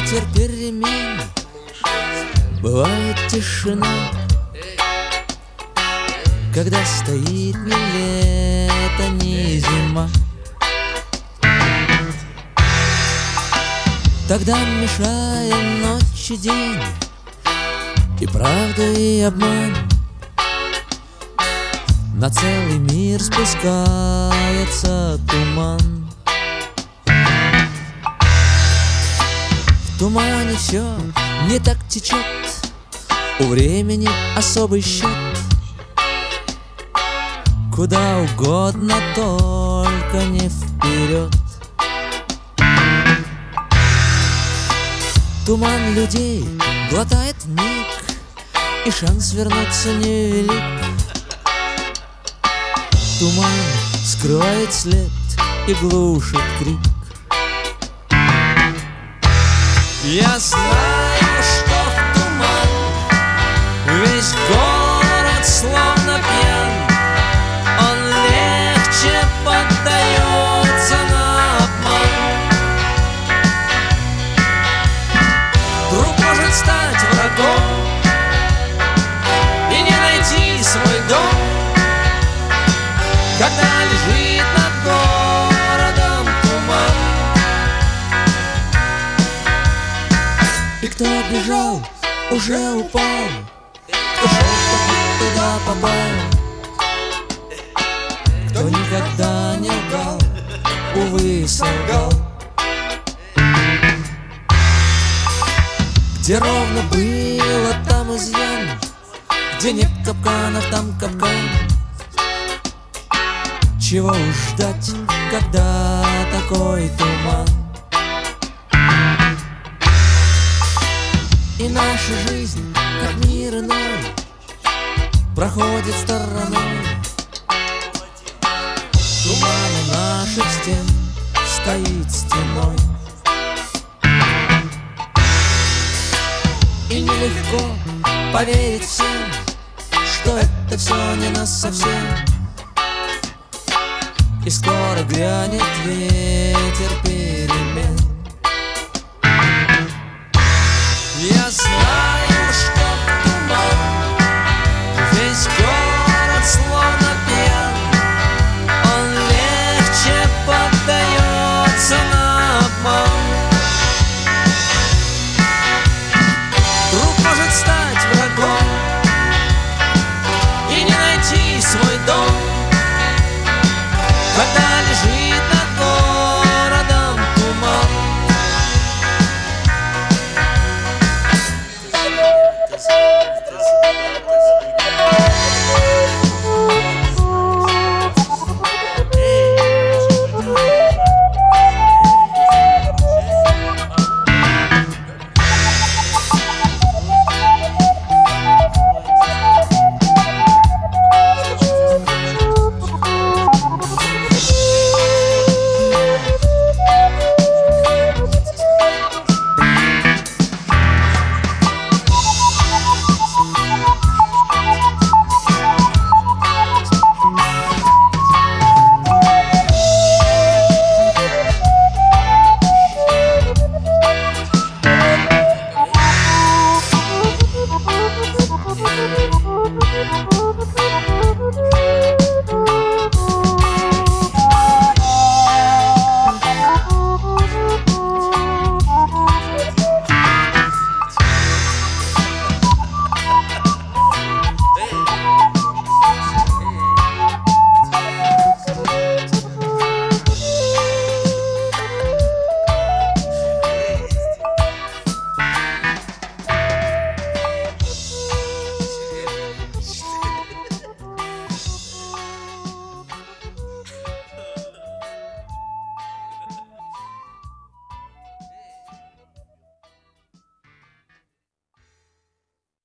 ветер перемен, бывает тишина, когда стоит ни лето, ни зима. Тогда, мешая ночь и день, и правда, и обман, на целый мир спускается туман. В тумане все не так течет, у времени особый счет. Куда угодно, только не вперед. Туман людей глотает миг, и шанс вернуться невелик. Туман скрывает след и глушит крик. Я знаю, что в туман весь город словно пьян. Он легче поддается на обман. Друг может стать врагом и не найти свой дом, когда лежит над городом туман. И кто бежал, уже упал, кто шел, туда попал, кто никогда не лгал, увы, солгал. Где ровно было, там изъян, где нет капканов, там капкан. Чего уж ждать, когда такой туман? И наша жизнь, как мир иной, проходит стороной. Туман у наших стен стоит стеной. И нелегко поверить всем, что это все не нас совсем. И скоро грянет ветер перемен. Я знаю,